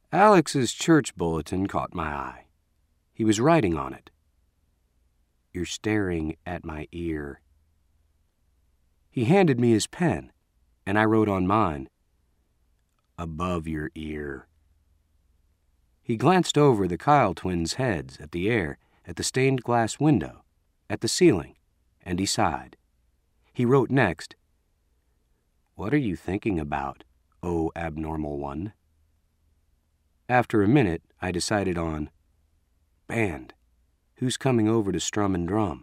Alex's church bulletin caught my eye. He was writing on it. "You're staring at my ear." He handed me his pen, and I wrote on mine, "Above your ear." He glanced over the Kyle twins' heads, at the air, at the stained glass window, at the ceiling, and he sighed. He wrote next, "What are you thinking about, oh abnormal one?" After a minute, I decided on, "Band. Who's coming over to strum and drum?"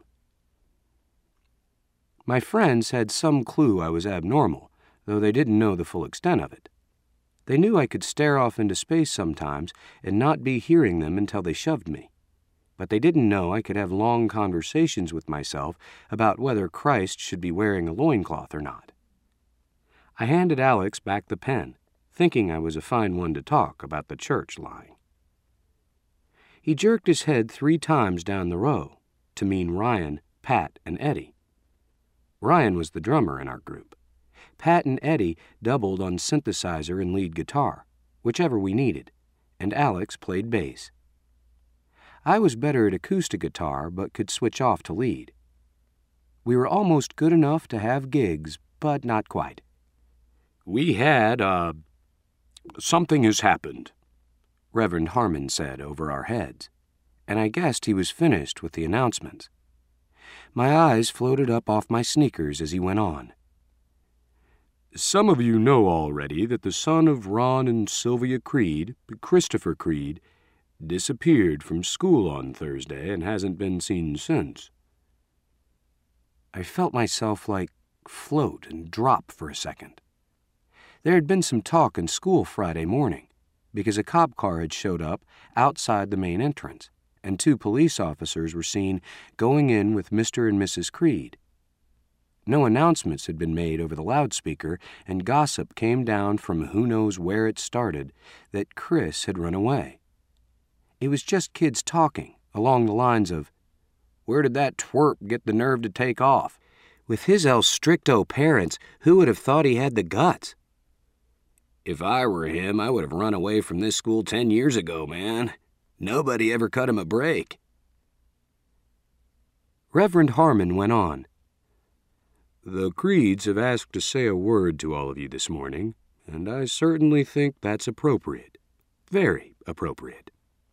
My friends had some clue I was abnormal, though they didn't know the full extent of it. They knew I could stare off into space sometimes and not be hearing them until they shoved me. But they didn't know I could have long conversations with myself about whether Christ should be wearing a loincloth or not. I handed Alex back the pen, thinking I was a fine one to talk about the church lying. He jerked his head 3 times down the row, to mean Ryan, Pat, and Eddie. Ryan was the drummer in our group. Pat and Eddie doubled on synthesizer and lead guitar, whichever we needed, and Alex played bass. I was better at acoustic guitar, but could switch off to lead. We were almost good enough to have gigs, but not quite. "We had, something has happened," Reverend Harmon said over our heads, and I guessed he was finished with the announcements. My eyes floated up off my sneakers as he went on. "Some of you know already that the son of Ron and Sylvia Creed, Christopher Creed, disappeared from school on Thursday and hasn't been seen since." I felt myself float and drop for a second. There had been some talk in school Friday morning, because a cop car had showed up outside the main entrance, and 2 police officers were seen going in with Mr. and Mrs. Creed. No announcements had been made over the loudspeaker, and gossip came down from who knows where it started that Chris had run away. It was just kids talking, along the lines of, "Where did that twerp get the nerve to take off? With his El Stricto parents, who would have thought he had the guts?" "If I were him, I would have run away from this school 10 years ago, man. Nobody ever cut him a break." Reverend Harmon went on. "The Creeds have asked to say a word to all of you this morning, and I certainly think that's appropriate. Very appropriate."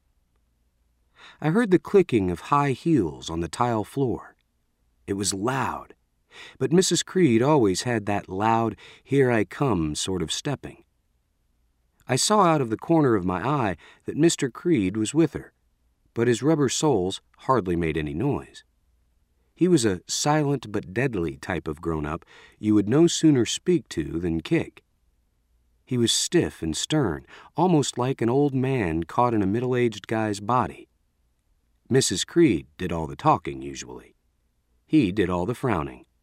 I heard the clicking of high heels on the tile floor. It was loud, but Mrs. Creed always had that loud, here I come sort of stepping. I saw out of the corner of my eye that Mr. Creed was with her, but his rubber soles hardly made any noise. He was a silent but deadly type of grown-up you would no sooner speak to than kick. He was stiff and stern, almost like an old man caught in a middle-aged guy's body. Mrs. Creed did all the talking usually. He did all the frowning.